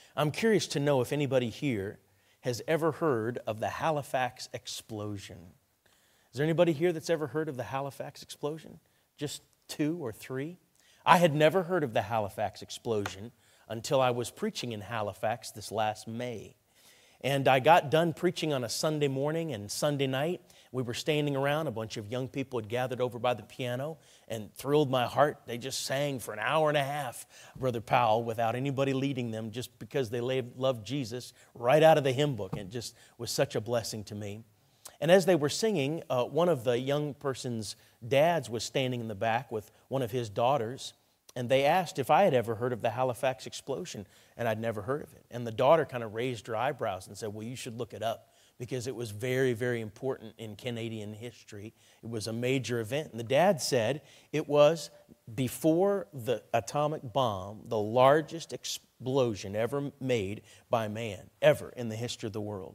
I'm curious to know if anybody here has ever heard of the Halifax explosion. Is there anybody here that's ever heard of the Halifax explosion? Just 2 or 3? I had never heard of the Halifax explosion until I was preaching in Halifax this last May. And I got done preaching on a Sunday morning and Sunday night. We were standing around. A bunch of young people had gathered over by the piano and thrilled my heart. They just sang for an hour and a half, Brother Powell, without anybody leading them, just because they loved Jesus right out of the hymn book. And it just was such a blessing to me. And as they were singing, one of the young person's dads was standing in the back with one of his daughters. And they asked if I had ever heard of the Halifax explosion, and I'd never heard of it. And the daughter kind of raised her eyebrows and said, well, you should look it up, because it was very, very important in Canadian history. It was a major event. And the dad said it was, before the atomic bomb, the largest explosion ever made by man, ever in the history of the world.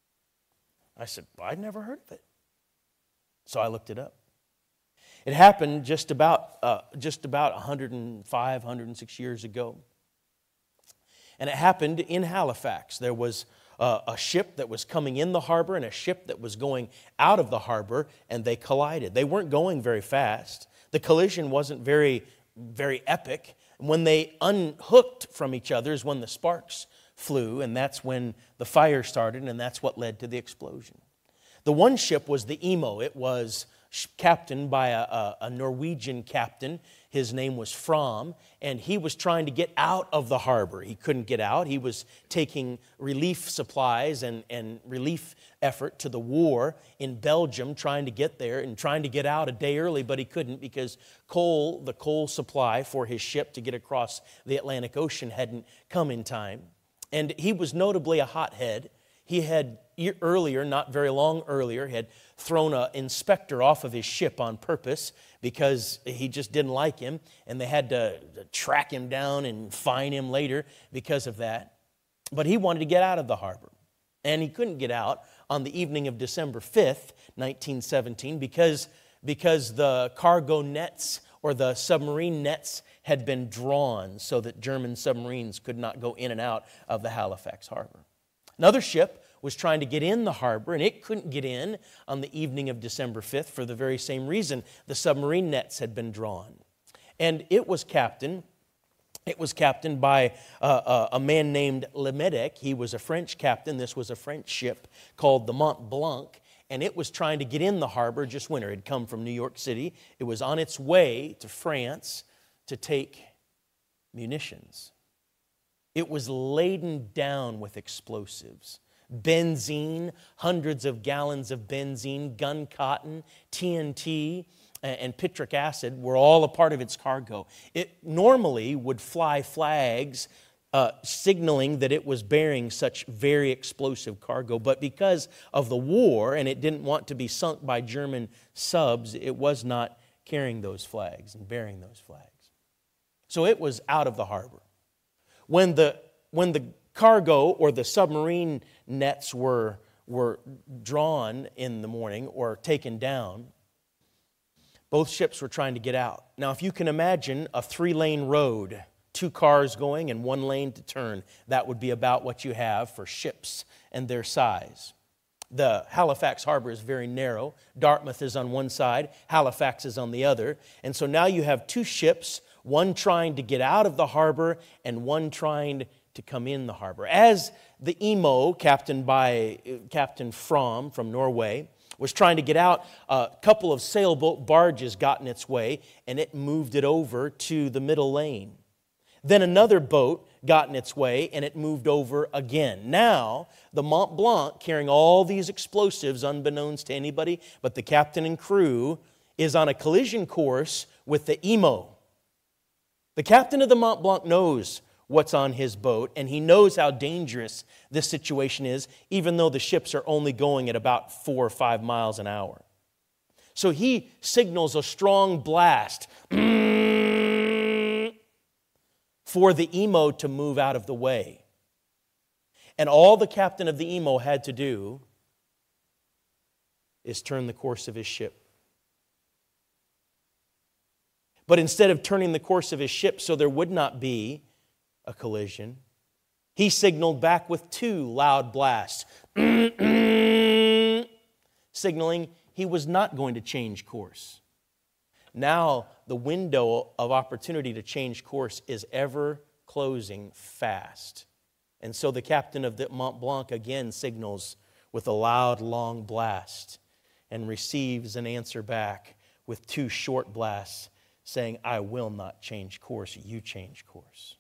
I said, well, I'd never heard of it. So I looked it up. It happened just about 105, 106 years ago. And it happened in Halifax. There was a ship that was coming in the harbor and a ship that was going out of the harbor, and they collided. They weren't going very fast. The collision wasn't very, very epic. When they unhooked from each other is when the sparks flew, and that's when the fire started, and that's what led to the explosion. The one ship was the Emo. It was captained by a Norwegian captain. His name was Fromm, and he was trying to get out of the harbor. He couldn't get out. He was taking relief supplies and relief effort to the war in Belgium, trying to get there and trying to get out a day early, but he couldn't because the coal supply for his ship to get across the Atlantic Ocean hadn't come in time. And he was notably a hothead. He had earlier, not very long earlier, had thrown an inspector off of his ship on purpose because he just didn't like him, and they had to track him down and fine him later because of that. But he wanted to get out of the harbor, and he couldn't get out on the evening of December 5th, 1917, because the cargo nets or the submarine nets had been drawn so that German submarines could not go in and out of the Halifax harbor. Another ship was trying to get in the harbor, and it couldn't get in on the evening of December 5th for the very same reason. The submarine nets had been drawn. And it was captained by a man named Le Medec. He was a French captain. This was a French ship called the Mont Blanc, and it was trying to get in the harbor just winter. It had come from New York City. It was on its way to France to take munitions. It was laden down with explosives. Benzene, hundreds of gallons of benzene, gun cotton, TNT, and citric acid were all a part of its cargo. It normally would fly flags signaling that it was bearing such very explosive cargo, but because of the war and it didn't want to be sunk by German subs, it was not carrying those flags and bearing those flags. So it was out of the harbor. When the cargo or the submarine nets were drawn in the morning or taken down, both ships were trying to get out. Now, if you can imagine a 3-lane road, 2 cars going and 1 lane to turn, that would be about what you have for ships and their size. The Halifax harbor is very narrow. Dartmouth is on one side, Halifax is on the other. And so now you have 2 ships, one trying to get out of the harbor and one trying to come in the harbor. As the Emo, captained by Captain Fromm from Norway, was trying to get out, a couple of sailboat barges got in its way, and it moved it over to the middle lane. Then another boat got in its way, and it moved over again. Now, the Mont Blanc, carrying all these explosives, unbeknownst to anybody but the captain and crew, is on a collision course with the Emo. The captain of the Mont Blanc knows what's on his boat, and he knows how dangerous this situation is, even though the ships are only going at about 4 or 5 miles an hour. So he signals a strong blast for the Emo to move out of the way. And all the captain of the Emo had to do is turn the course of his ship. But instead of turning the course of his ship so there would not be a collision, He signaled back with 2 loud blasts, signaling he was not going to change course. Now, the window of opportunity to change course is ever closing fast. And so the captain of the Mont Blanc again signals with a loud, long blast and receives an answer back with 2 short blasts saying, I will not change course, you change course.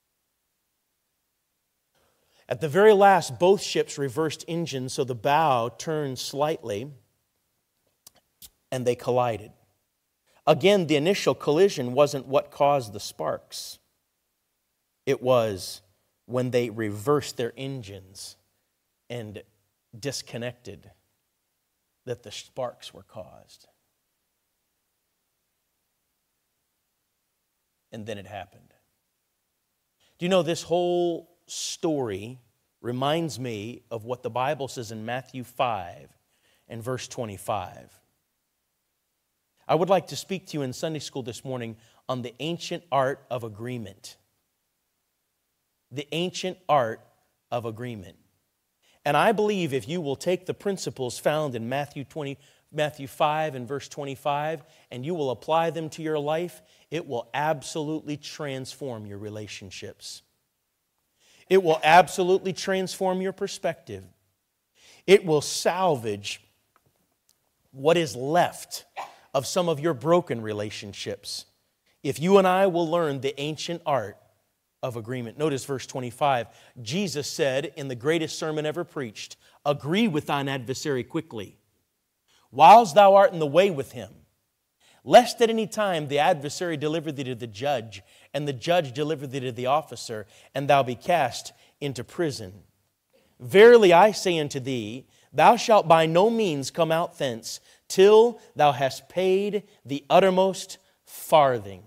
At the very last, both ships reversed engines, so the bow turned slightly and they collided. Again, the initial collision wasn't what caused the sparks. It was when they reversed their engines and disconnected that the sparks were caused. And then it happened. Do you know, this whole story reminds me of what the Bible says in Matthew 5 and verse 25. I would like to speak to you in Sunday school this morning on the ancient art of agreement. The ancient art of agreement. And I believe if you will take the principles found in Matthew 5 and verse 25 and you will apply them to your life, it will absolutely transform your relationships. It will absolutely transform your perspective. It will salvage what is left of some of your broken relationships if you and I will learn the ancient art of agreement. Notice verse 25. Jesus said in the greatest sermon ever preached, agree with thine adversary quickly, whiles thou art in the way with him, lest at any time the adversary deliver thee to the judge, and the judge deliver thee to the officer, and thou be cast into prison. Verily I say unto thee, thou shalt by no means come out thence, till thou hast paid the uttermost farthing.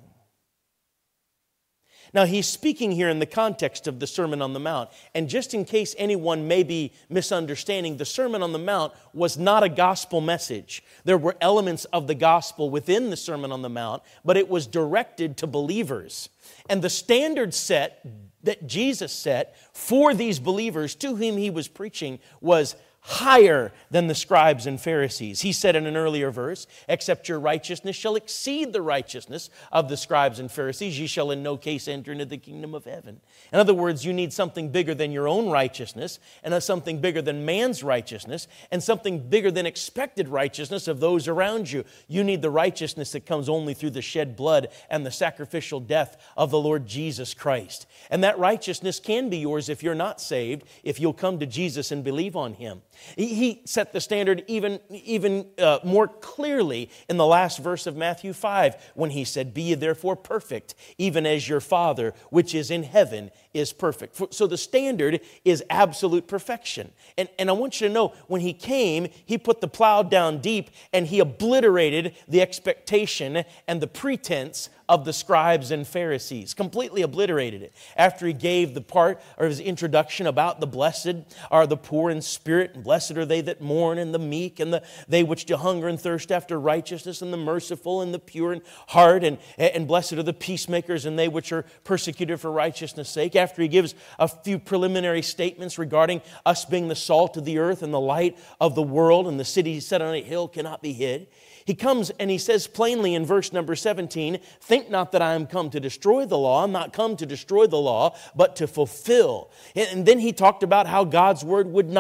Now, he's speaking here in the context of the Sermon on the Mount. And just in case anyone may be misunderstanding, the Sermon on the Mount was not a gospel message. There were elements of the gospel within the Sermon on the Mount, but it was directed to believers. And the standard set that Jesus set for these believers to whom he was preaching was higher than the scribes and Pharisees. He said in an earlier verse, except your righteousness shall exceed the righteousness of the scribes and Pharisees, ye shall in no case enter into the kingdom of heaven. In other words, you need something bigger than your own righteousness, and something bigger than man's righteousness, and something bigger than expected righteousness of those around you. You need the righteousness that comes only through the shed blood and the sacrificial death of the Lord Jesus Christ. And that righteousness can be yours if you're not saved, if you'll come to Jesus and believe on Him. He set the standard even more clearly in the last verse of Matthew 5 when he said, be ye therefore perfect, even as your Father which is in heaven is perfect. So the standard is absolute perfection. And I want you to know, when he came, he put the plow down deep and he obliterated the expectation and the pretense of the scribes and Pharisees, completely obliterated it. After he gave the part of his introduction about the blessed are the poor in spirit, and blessed are they that mourn, and the meek, and they which do hunger and thirst after righteousness, and the merciful, and the pure in heart, and blessed are the peacemakers, and they which are persecuted for righteousness' sake. After he gives a few preliminary statements regarding us being the salt of the earth and the light of the world, and the city set on a hill cannot be hid, he comes and he says plainly in verse number 17, think not that I am come to destroy the law. I'm not come to destroy the law, but to fulfill. And then he talked about how God's word would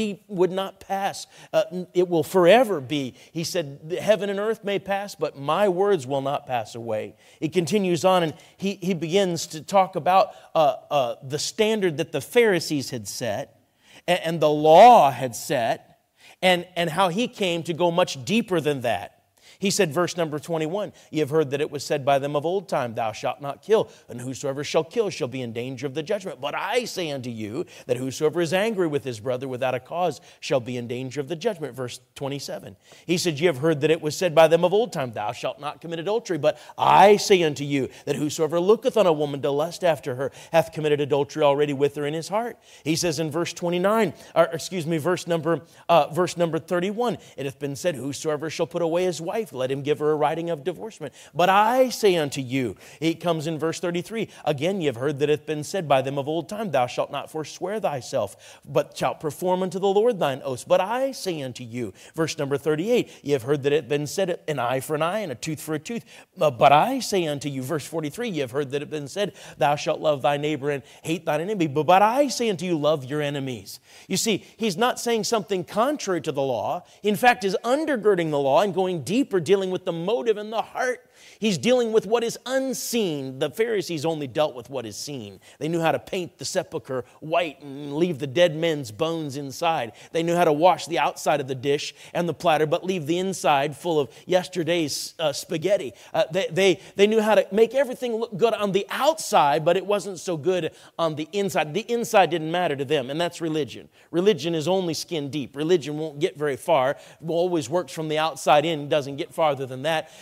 not pass. It will forever be. He said, heaven and earth may pass, but my words will not pass away. He continues on and he begins to talk about the standard that the Pharisees had set and the law had set, and how he came to go much deeper than that. He said, verse number 21, ye have heard that it was said by them of old time, thou shalt not kill, and whosoever shall kill shall be in danger of the judgment. But I say unto you that whosoever is angry with his brother without a cause shall be in danger of the judgment. Verse 27, he said, ye have heard that it was said by them of old time, thou shalt not commit adultery. But I say unto you that whosoever looketh on a woman to lust after her hath committed adultery already with her in his heart. He says in verse 29, verse number 31, it hath been said, whosoever shall put away his wife wife, let him give her a writing of divorcement. But I say unto you, it comes in verse 33, again, ye have heard that it hath been said by them of old time, thou shalt not forswear thyself, but shalt perform unto the Lord thine oaths. But I say unto you, verse number 38, ye have heard that it hath been said, an eye for an eye and a tooth for a tooth. But I say unto you, verse 43, ye have heard that it hath been said, thou shalt love thy neighbor and hate thine enemy. But I say unto you, love your enemies. You see, he's not saying something contrary to the law. In fact, is undergirding the law and going deeper, dealing with the motive and the heart. He's dealing with what is unseen. The Pharisees only dealt with what is seen. They knew how to paint the sepulcher white and leave the dead men's bones inside. They knew how to wash the outside of the dish and the platter, but leave the inside full of yesterday's spaghetti. They knew how to make everything look good on the outside, but it wasn't so good on the inside. The inside didn't matter to them, and that's religion. Religion is only skin deep. Religion won't get very far. It always works from the outside in, doesn't get farther than that.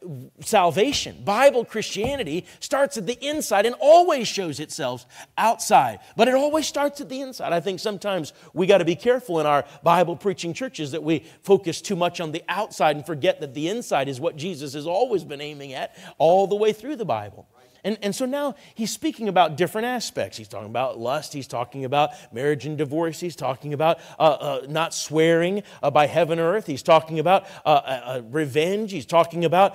Salvation, Bible Christianity, starts at the inside and always shows itself outside. But it always starts at the inside. I think sometimes we got to be careful in our Bible preaching churches that we focus too much on the outside and forget that the inside is what Jesus has always been aiming at all the way through the Bible. And so now he's speaking about different aspects. He's talking about lust. He's talking about marriage and divorce. He's talking about not swearing by heaven or earth. He's talking about revenge. He's talking about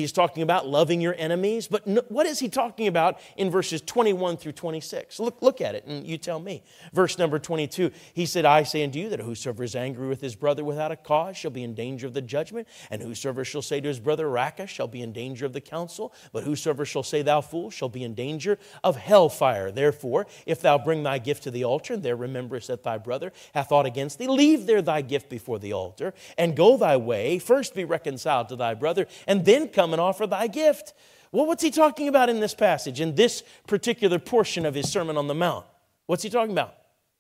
loving your enemies. But what is he talking about in verses 21 through 26? Look at it and you tell me. Verse number 22, he said, I say unto you that whosoever is angry with his brother without a cause shall be in danger of the judgment. And whosoever shall say to his brother, Raca, shall be in danger of the council. But whosoever shall say, thou fool, shall be in danger of hellfire. Therefore, if thou bring thy gift to the altar, and there rememberest that thy brother hath aught against thee, leave there thy gift before the altar, and go thy way. First be reconciled to thy brother, and then come and offer thy gift. Well, what's he talking about in this passage, in this particular portion of his Sermon on the Mount? What's he talking about?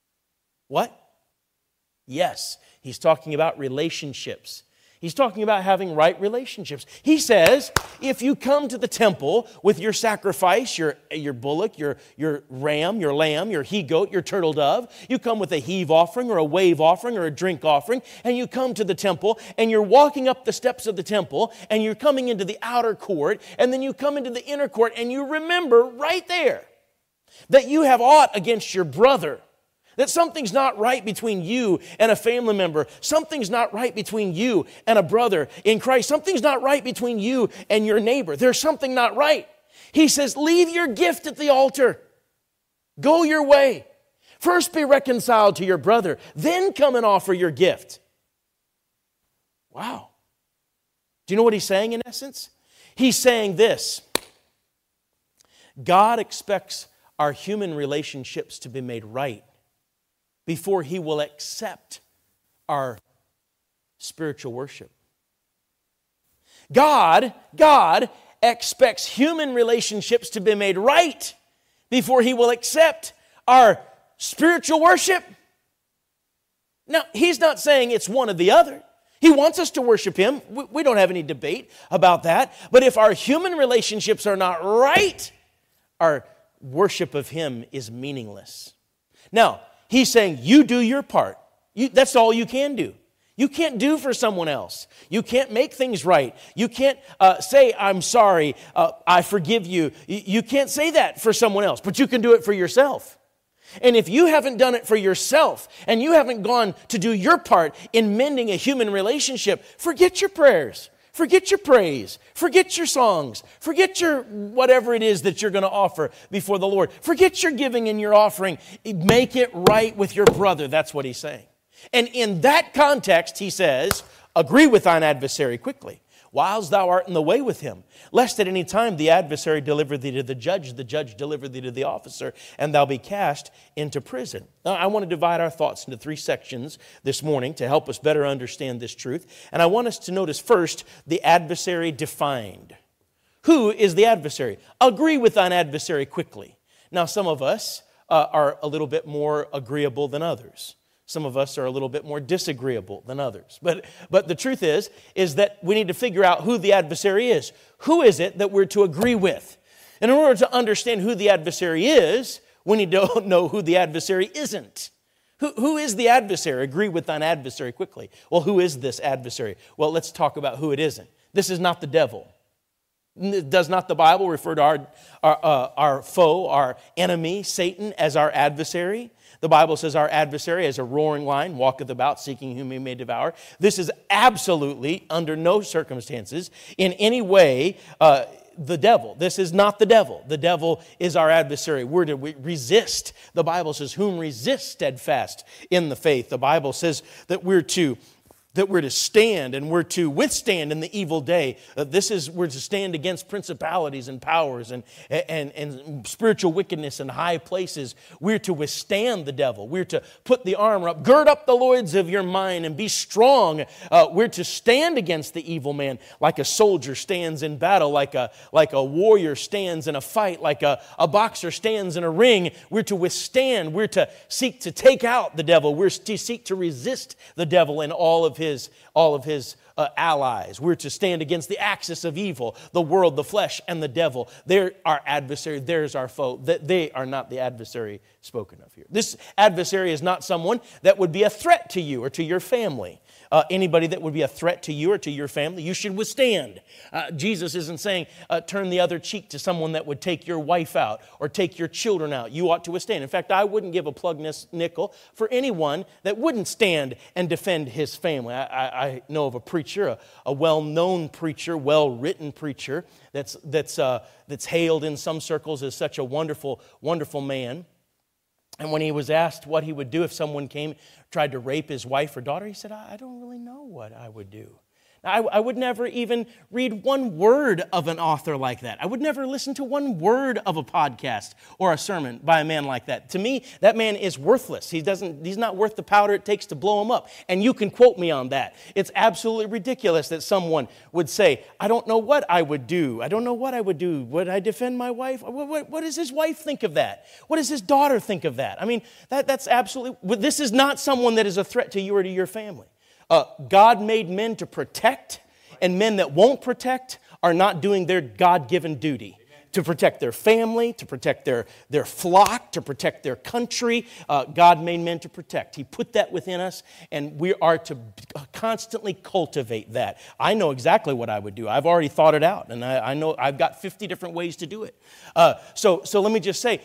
What? Yes, he's talking about relationships. He's talking about having right relationships. He says, if you come to the temple with your sacrifice, your bullock, your ram, your lamb, your he-goat, your turtle dove, you come with a heave offering or a wave offering or a drink offering, and you come to the temple, and you're walking up the steps of the temple, and you're coming into the outer court, and then you come into the inner court, and you remember right there that you have aught against your brother. That something's not right between you and a family member. Something's not right between you and a brother in Christ. Something's not right between you and your neighbor. There's something not right. He says, leave your gift at the altar. Go your way. First be reconciled to your brother. Then come and offer your gift. Wow. Do you know what he's saying in essence? He's saying this. God expects our human relationships to be made right before He will accept our spiritual worship. God expects human relationships to be made right before He will accept our spiritual worship. Now, He's not saying it's one or the other. He wants us to worship Him. We don't have any debate about that. But if our human relationships are not right, our worship of Him is meaningless. Now, He's saying, you do your part. That's all you can do. You can't do for someone else. You can't make things right. You can't say, I'm sorry, I forgive you. You can't say that for someone else, but you can do it for yourself. And if you haven't done it for yourself, and you haven't gone to do your part in mending a human relationship, forget your prayers. Forget your praise. Forget your songs. Forget your whatever it is that you're going to offer before the Lord. Forget your giving and your offering. Make it right with your brother. That's what he's saying. And in that context, he says, agree with thine adversary quickly, whiles thou art in the way with him, lest at any time the adversary deliver thee to the judge deliver thee to the officer, and thou be cast into prison. Now, I want to divide our thoughts into 3 sections this morning to help us better understand this truth. And I want us to notice first the adversary defined. Who is the adversary? Agree with thine adversary quickly. Now, some of us are a little bit more agreeable than others. Some of us are a little bit more disagreeable than others. But the truth is that we need to figure out who the adversary is. Who is it that we're to agree with? And in order to understand who the adversary is, we need to know who the adversary isn't. Who is the adversary? Agree with thine adversary quickly. Well, who is this adversary? Well, let's talk about who it isn't. This is not the devil. Does not the Bible refer to our foe, our enemy, Satan, as our adversary? The Bible says our adversary, as a roaring lion, walketh about, seeking whom he may devour. This is absolutely, under no circumstances, in any way, the devil. This is not the devil. The devil is our adversary. We're to resist. The Bible says, whom resist steadfast in the faith. The Bible says that we're to stand and we're to withstand in the evil day. We're to stand against principalities and powers and spiritual wickedness in high places. We're to withstand the devil. We're to put the armor up, gird up the loins of your mind and be strong. We're to stand against the evil man like a soldier stands in battle, like a warrior stands in a fight, like a boxer stands in a ring. We're to withstand. We're to seek to take out the devil. We're to seek to resist the devil in all of his allies. We're to stand against the axis of evil, the world, the flesh, and the devil. They're our adversary. There's our foe. They are not the adversary spoken of here. This adversary is not someone that would be a threat to you or to your family. Anybody that would be a threat to you or to your family, you should withstand. Jesus isn't saying turn the other cheek to someone that would take your wife out or take your children out. You ought to withstand. In fact, I wouldn't give a plug nickel for anyone that wouldn't stand and defend his family. I know of a preacher, a well-known preacher, well-written preacher that's hailed in some circles as such a wonderful, wonderful man. And when he was asked what he would do if someone tried to rape his wife or daughter, he said, I don't really know what I would do. Now, I would never even read one word of an author like that. I would never listen to one word of a podcast or a sermon by a man like that. To me, that man is worthless. He's not worth the powder it takes to blow him up. And you can quote me on that. It's absolutely ridiculous that someone would say, I don't know what I would do. I don't know what I would do. Would I defend my wife? What does his wife think of that? What does his daughter think of that? I mean, that's absolutely, this is not someone that is a threat to you or to your family. God made men to protect, and men that won't protect are not doing their God-given duty. To protect their family, to protect their flock, to protect their country. God made men to protect. He put that within us, and we are to constantly cultivate that. I know exactly what I would do. I've already thought it out, and I know I've got 50 different ways to do it. So let me just say,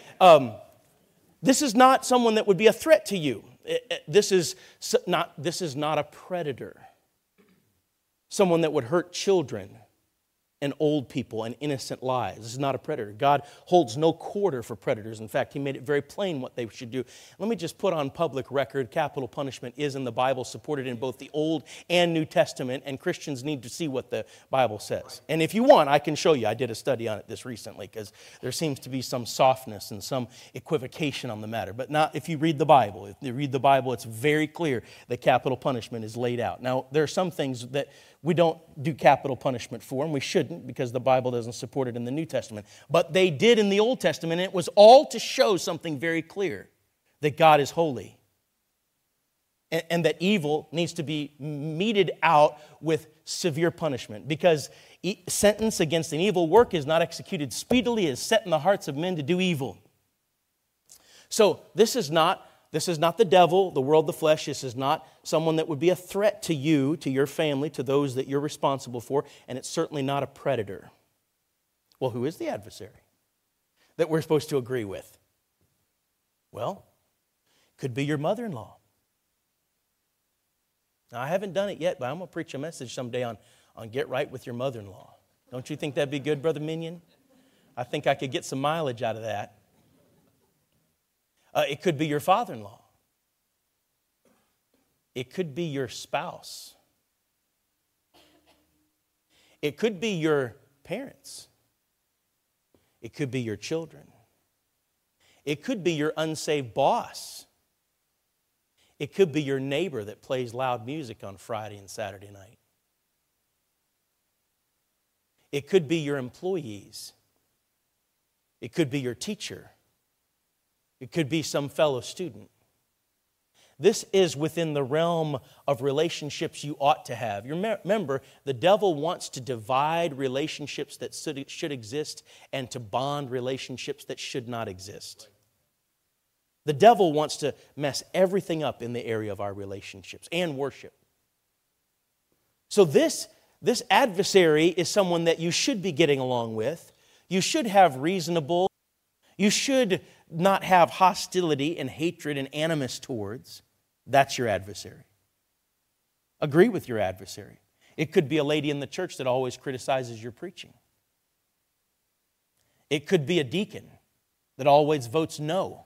this is not someone that would be a threat to you. This is not a predator. Someone that would hurt children and old people and innocent lives. This is not a predator. God holds no quarter for predators. In fact, He made it very plain what they should do. Let me just put on public record, capital punishment is in the Bible, supported in both the Old and New Testament, and Christians need to see what the Bible says. And if you want, I can show you. I did a study on it this recently because there seems to be some softness and some equivocation on the matter. But not if you read the Bible. If you read the Bible, it's very clear that capital punishment is laid out. Now, there are some things that we don't do capital punishment for, and we shouldn't because the Bible doesn't support it in the New Testament. But they did in the Old Testament, and it was all to show something very clear, that God is holy, and that evil needs to be meted out with severe punishment, because sentence against an evil work is not executed speedily, is set in the hearts of men to do evil. So this is not the devil, the world, the flesh. This is not someone that would be a threat to you, to your family, to those that you're responsible for, and it's certainly not a predator. Well, who is the adversary that we're supposed to agree with? Well, could be your mother-in-law. Now, I haven't done it yet, but I'm going to preach a message someday on get right with your mother-in-law. Don't you think that'd be good, Brother Minion? I think I could get some mileage out of that. It could be your father-in-law. It could be your spouse. It could be your parents. It could be your children. It could be your unsaved boss. It could be your neighbor that plays loud music on Friday and Saturday night. It could be your employees. It could be your teacher. It could be some fellow student. This is within the realm of relationships you ought to have. You remember, the devil wants to divide relationships that should exist and to bond relationships that should not exist. The devil wants to mess everything up in the area of our relationships and worship. So this This adversary is someone that you should be getting along with. You should have reasonable, you should not have hostility and hatred and animus towards. That's your adversary. Agree with your adversary. It could be a lady in the church that always criticizes your preaching. It could be a deacon that always votes no.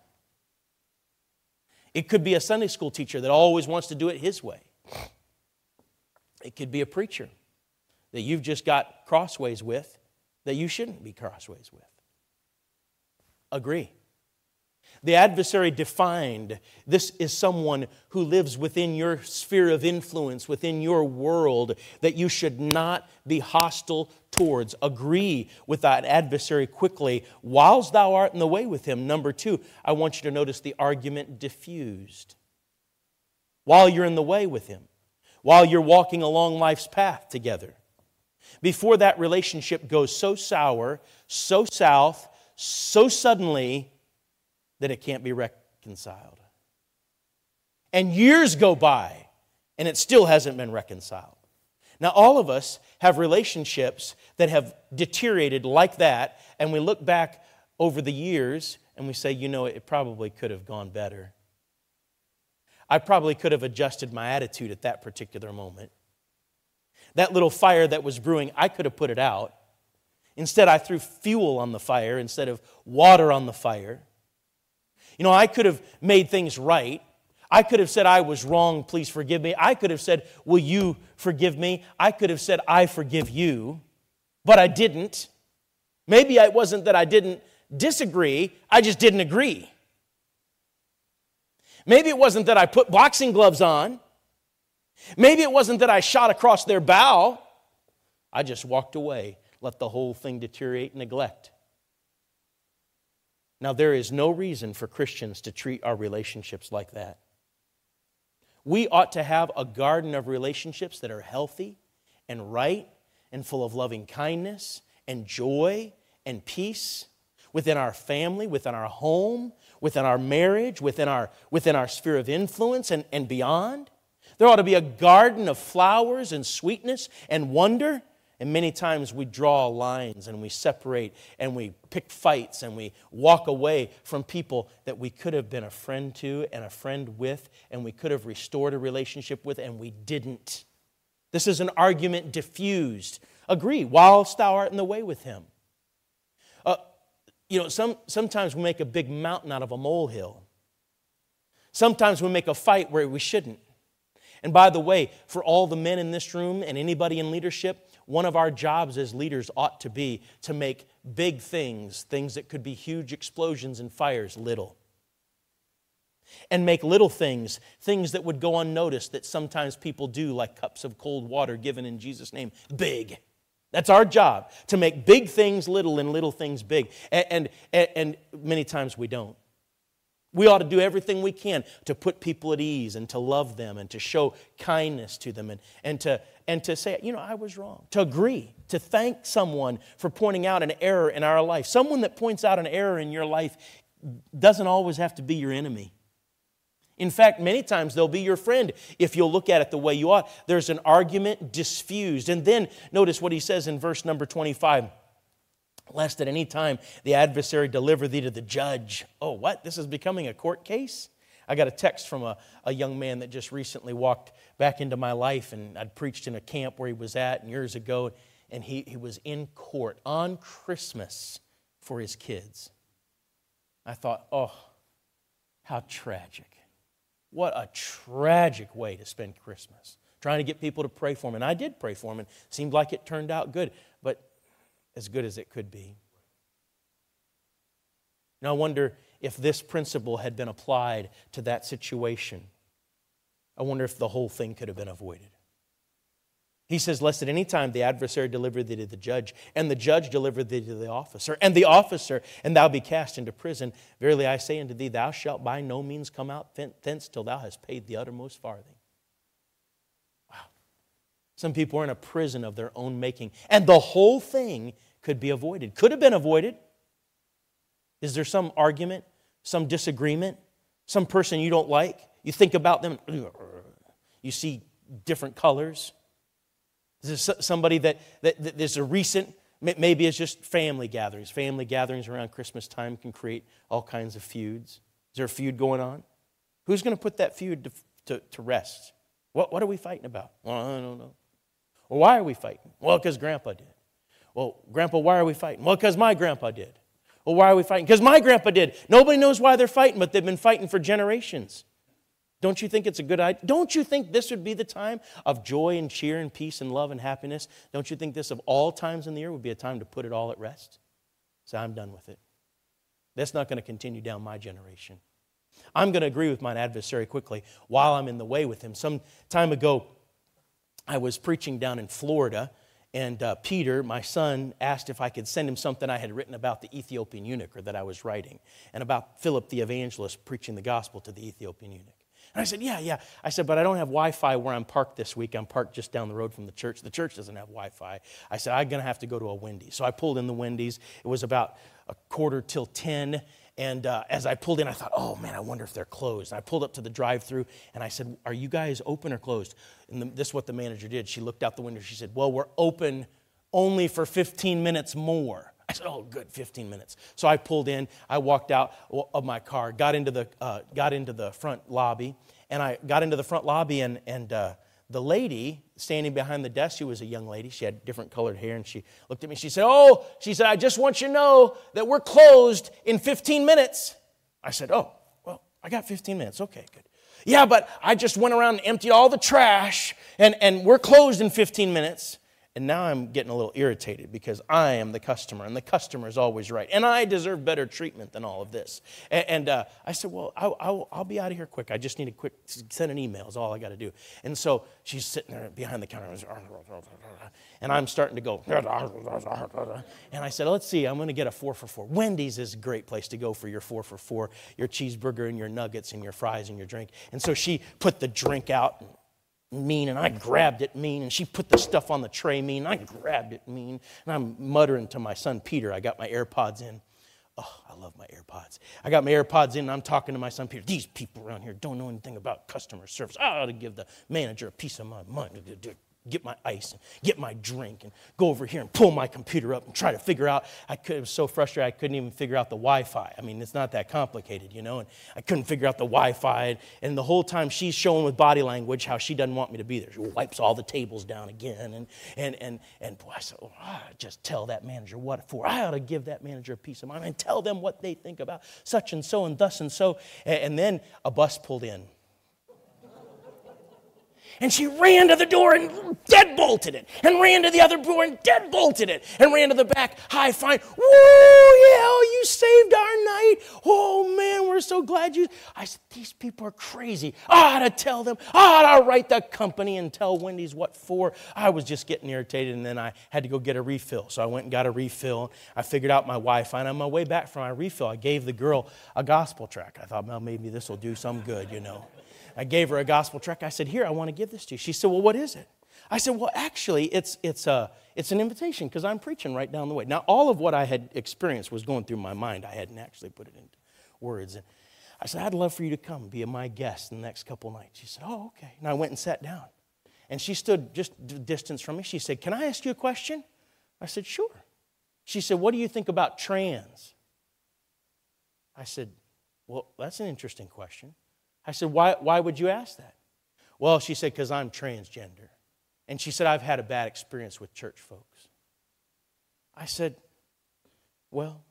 It could be a Sunday school teacher that always wants to do it his way. It could be a preacher that you've just got crossways with that you shouldn't be crossways with. Agree. The adversary defined, this is someone who lives within your sphere of influence, within your world, that you should not be hostile towards. Agree with that adversary quickly, whilst thou art in the way with him. Number 2, I want you to notice the argument diffused. While you're in the way with him, while you're walking along life's path together, before that relationship goes so sour, so south, so suddenly that it can't be reconciled. And years go by, and it still hasn't been reconciled. Now, all of us have relationships that have deteriorated like that, and we look back over the years, and we say, you know, it probably could have gone better. I probably could have adjusted my attitude at that particular moment. That little fire that was brewing, I could have put it out. Instead, I threw fuel on the fire instead of water on the fire. You know, I could have made things right. I could have said, I was wrong, please forgive me. I could have said, will you forgive me? I could have said, I forgive you. But I didn't. Maybe it wasn't that I didn't disagree, I just didn't agree. Maybe it wasn't that I put boxing gloves on. Maybe it wasn't that I shot across their bow. I just walked away, let the whole thing deteriorate and neglect. Now, there is no reason for Christians to treat our relationships like that. We ought to have a garden of relationships that are healthy and right and full of loving kindness and joy and peace within our family, within our home, within our marriage, within our sphere of influence and beyond. There ought to be a garden of flowers and sweetness and wonder. And many times we draw lines and we separate and we pick fights and we walk away from people that we could have been a friend to and a friend with and we could have restored a relationship with, and we didn't. This is an argument diffused. Agree, whilst thou art in the way with him. Sometimes we make a big mountain out of a molehill. Sometimes we make a fight where we shouldn't. And by the way, for all the men in this room and anybody in leadership, one of our jobs as leaders ought to be to make big things that could be huge explosions and fires, little. And make little things that would go unnoticed that sometimes people do, like cups of cold water given in Jesus' name, big. That's our job, to make big things little and little things big. And many times we don't. We ought to do everything we can to put people at ease and to love them and to show kindness to them and to say, you know, I was wrong. To agree, to thank someone for pointing out an error in our life. Someone that points out an error in your life doesn't always have to be your enemy. In fact, many times they'll be your friend if you'll look at it the way you ought. There's an argument diffused. And then notice what he says in verse number 25. Lest at any time the adversary deliver thee to the judge. Oh, what? This is becoming a court case? I got a text from a young man that just recently walked back into my life, and I'd preached in a camp where he was at years ago, and he was in court on Christmas for his kids. I thought, oh, how tragic. What a tragic way to spend Christmas. Trying to get people to pray for him. And I did pray for him, and it seemed like it turned out good. But as good as it could be. Now, I wonder if this principle had been applied to that situation. I wonder if the whole thing could have been avoided. He says, lest at any time the adversary deliver thee to the judge, and the judge deliver thee to the officer, and the officer, and thou be cast into prison. Verily I say unto thee, thou shalt by no means come out thence till thou hast paid the uttermost farthing. Some people are in a prison of their own making. And the whole thing could be avoided. Could have been avoided. Is there some argument, some disagreement, some person you don't like? You think about them, you see different colors. Is there somebody that there's a recent, maybe it's just family gatherings. Family gatherings around Christmas time can create all kinds of feuds. Is there a feud going on? Who's going to put that feud to rest? What are we fighting about? Well, I don't know. Well, why are we fighting? Well, because Grandpa did. Well, Grandpa, why are we fighting? Well, because my grandpa did. Well, why are we fighting? Because my grandpa did. Nobody knows why they're fighting, but they've been fighting for generations. Don't you think it's a good idea? Don't you think this would be the time of joy and cheer and peace and love and happiness? Don't you think this of all times in the year would be a time to put it all at rest? So I'm done with it. That's not going to continue down my generation. I'm going to agree with my adversary quickly while I'm in the way with him. Some time ago, I was preaching down in Florida, and Peter, my son, asked if I could send him something I had written about the Ethiopian eunuch, or that I was writing, and about Philip the evangelist preaching the gospel to the Ethiopian eunuch. And I said, yeah. I said, but I don't have Wi-Fi where I'm parked this week. I'm parked just down the road from the church. The church doesn't have Wi-Fi. I said, I'm going to have to go to a Wendy's. So I pulled in the Wendy's. It was about 9:45, and as I pulled in, I thought, oh, man, I wonder if they're closed. And I pulled up to the drive-thru, and I said, are you guys open or closed? And this is what the manager did. She looked out the window. She said, well, we're open only for 15 minutes more. I said, oh, good, 15 minutes. So I pulled in. I walked out of my car, got into the front lobby, and I got into the front lobby, and the lady standing behind the desk, she was a young lady. She had different colored hair, and she looked at me. She said, I just want you to know that we're closed in 15 minutes. I said, oh, well, I got 15 minutes. Okay, good. Yeah, but I just went around and emptied all the trash, and we're closed in 15 minutes. And now I'm getting a little irritated because I am the customer, and the customer is always right. And I deserve better treatment than all of this. And I said, well, I'll be out of here quick. I just need to send an email is all I got to do. And so she's sitting there behind the counter, and I'm starting to go, and I said, let's see, I'm going to get a 4 for $4. Wendy's is a great place to go for your 4 for $4, your cheeseburger and your nuggets and your fries and your drink. And so she put the drink out, mean, and I grabbed it, mean, and she put the stuff on the tray, mean, and I grabbed it, mean, and I'm muttering to my son Peter. I got my AirPods in. Oh, I love my AirPods. I got my AirPods in, and I'm talking to my son Peter. These people around here don't know anything about customer service. I ought to give the manager a piece of my mind to get my ice and get my drink and go over here and pull my computer up and try to figure out. It was so frustrated I couldn't even figure out the Wi-Fi. I mean, it's not that complicated, you know, and I couldn't figure out the Wi-Fi. And the whole time she's showing with body language how she doesn't want me to be there. She wipes all the tables down again. And boy, I said, just tell that manager what for. I ought to give that manager a piece of mind and tell them what they think about such and so and thus and so. And then a bus pulled in. And she ran to the door and deadbolted it, and ran to the other door and deadbolted it, and ran to the back, high five. Woo, yeah, oh, you saved our night. Oh, man, we're so glad you. I said, these people are crazy. I ought to tell them. I ought to write the company and tell Wendy's what for. I was just getting irritated, and then I had to go get a refill. So I went and got a refill. I figured out my Wi-Fi, and on my way back from my refill, I gave the girl a gospel tract. I thought, well, maybe this will do some good, you know. I gave her a gospel tract. I said, here, I want to give this to you. She said, well, what is it? I said, well, actually, it's an invitation because I'm preaching right down the way. Now, all of what I had experienced was going through my mind. I hadn't actually put it into words. And I said, I'd love for you to come be my guest in the next couple nights. She said, oh, okay. And I went and sat down. And she stood just a distance from me. She said, can I ask you a question? I said, sure. She said, what do you think about trans? I said, well, that's an interesting question. I said, why would you ask that? Well, she said, because I'm transgender. And she said, I've had a bad experience with church folks. I said, well,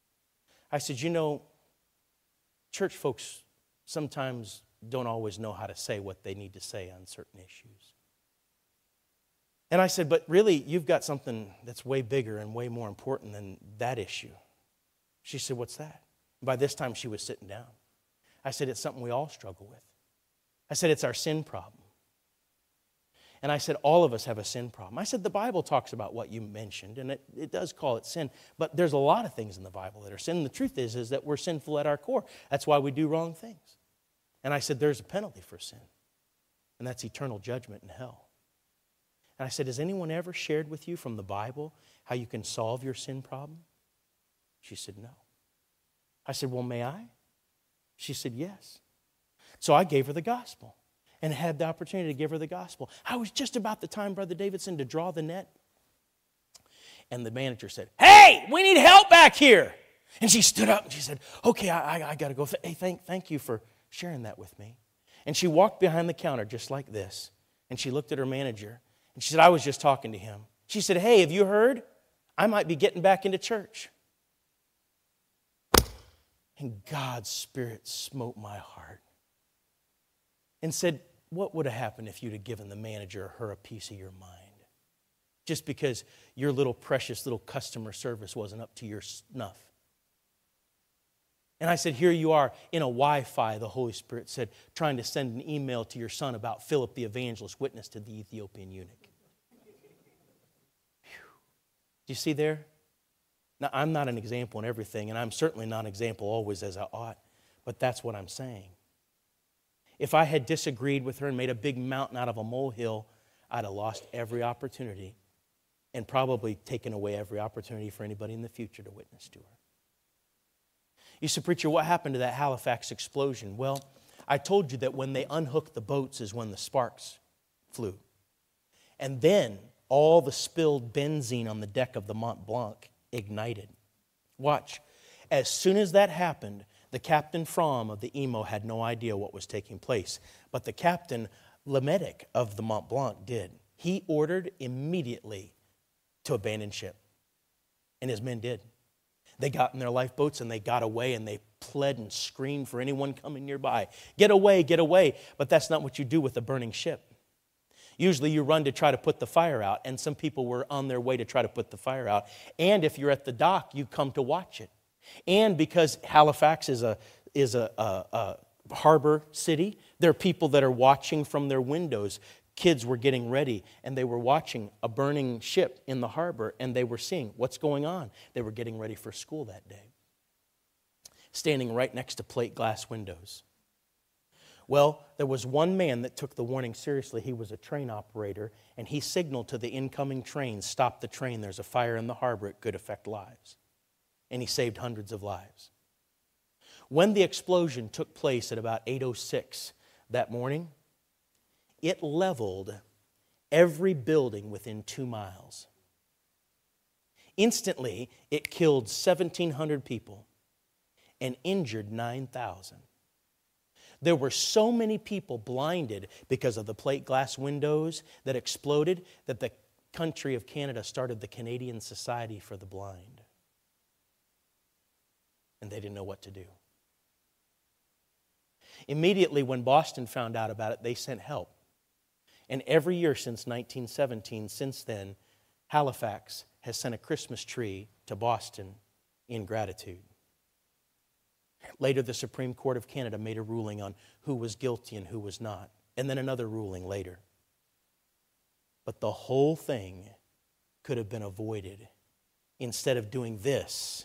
you know, church folks sometimes don't always know how to say what they need to say on certain issues. And I said, but really, you've got something that's way bigger and way more important than that issue. She said, what's that? By this time, she was sitting down. I said, it's something we all struggle with. I said, it's our sin problem. And I said, all of us have a sin problem. I said, the Bible talks about what you mentioned, and it does call it sin, but there's a lot of things in the Bible that are sin. And the truth is that we're sinful at our core. That's why we do wrong things. And I said, there's a penalty for sin, and that's eternal judgment in hell. And I said, has anyone ever shared with you from the Bible how you can solve your sin problem? She said, no. I said, well, may I? She said, yes. So I gave her the gospel. and had the opportunity to give her the gospel. I was just about the time, Brother Davidson, to draw the net. And the manager said, "Hey, we need help back here." And she stood up and she said, "Okay, I got to go. Hey, thank you for sharing that with me." And she walked behind the counter just like this. And she looked at her manager. And she said, "I was just talking to him." She said, "Hey, have you heard? I might be getting back into church." And God's Spirit smote my heart and said, what would have happened if you'd have given the manager or her a piece of your mind? Just because your little precious little customer service wasn't up to your snuff. And I said, here you are in a Wi-Fi, the Holy Spirit said, trying to send an email to your son about Philip the evangelist witness to the Ethiopian eunuch. Do you see there? Now, I'm not an example in everything, and I'm certainly not an example always as I ought, but that's what I'm saying. If I had disagreed with her and made a big mountain out of a molehill, I'd have lost every opportunity and probably taken away every opportunity for anybody in the future to witness to her. You say, "Preacher, what happened to that Halifax explosion?" Well, I told you that when they unhooked the boats is when the sparks flew. And then all the spilled benzene on the deck of the Mont Blanc ignited. Watch. As soon as that happened, the Captain Fromm of the Emo had no idea what was taking place. But the Captain Lemedic of the Mont Blanc did. He ordered immediately to abandon ship. And his men did. They got in their lifeboats and they got away and they pled and screamed for anyone coming nearby. Get away, get away. But that's not what you do with a burning ship. Usually you run to try to put the fire out, and some people were on their way to try to put the fire out. And if you're at the dock, you come to watch it. And because Halifax is a harbor city, there are people that are watching from their windows. Kids were getting ready, and they were watching a burning ship in the harbor, and they were seeing what's going on. They were getting ready for school that day, standing right next to plate glass windows. Well, there was one man that took the warning seriously. He was a train operator, and he signaled to the incoming train, "Stop the train. There's a fire in the harbor. It could affect lives." And he saved hundreds of lives. When the explosion took place at about 8:06 that morning, it leveled every building within 2 miles. Instantly, it killed 1,700 people and injured 9,000. There were so many people blinded because of the plate glass windows that exploded that the country of Canada started the Canadian Society for the Blind. And they didn't know what to do. Immediately when Boston found out about it, they sent help. And every year since 1917, since then, Halifax has sent a Christmas tree to Boston in gratitude. Later, the Supreme Court of Canada made a ruling on who was guilty and who was not. And then another ruling later. But the whole thing could have been avoided. Instead of doing this,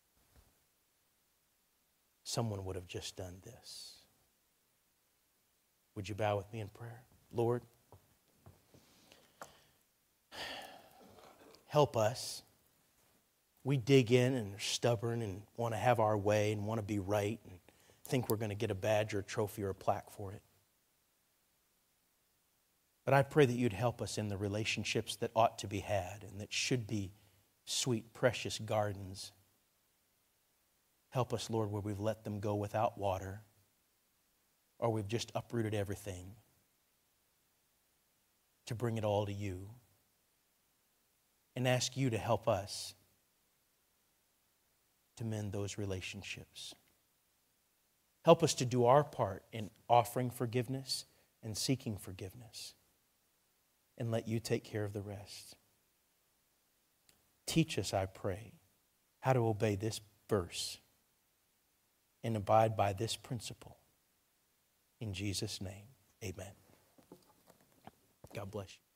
someone would have just done this. Would you bow with me in prayer? Lord, help us. We dig in and are stubborn and want to have our way and want to be right and think we're going to get a badge or a trophy or a plaque for it. But I pray that you'd help us in the relationships that ought to be had and that should be sweet, precious gardens. Help us, Lord, where we've let them go without water or we've just uprooted everything to bring it all to you and ask you to help us to mend those relationships. Help us to do our part in offering forgiveness and seeking forgiveness, and let you take care of the rest. Teach us, I pray, how to obey this verse and abide by this principle. In Jesus' name, amen. God bless you.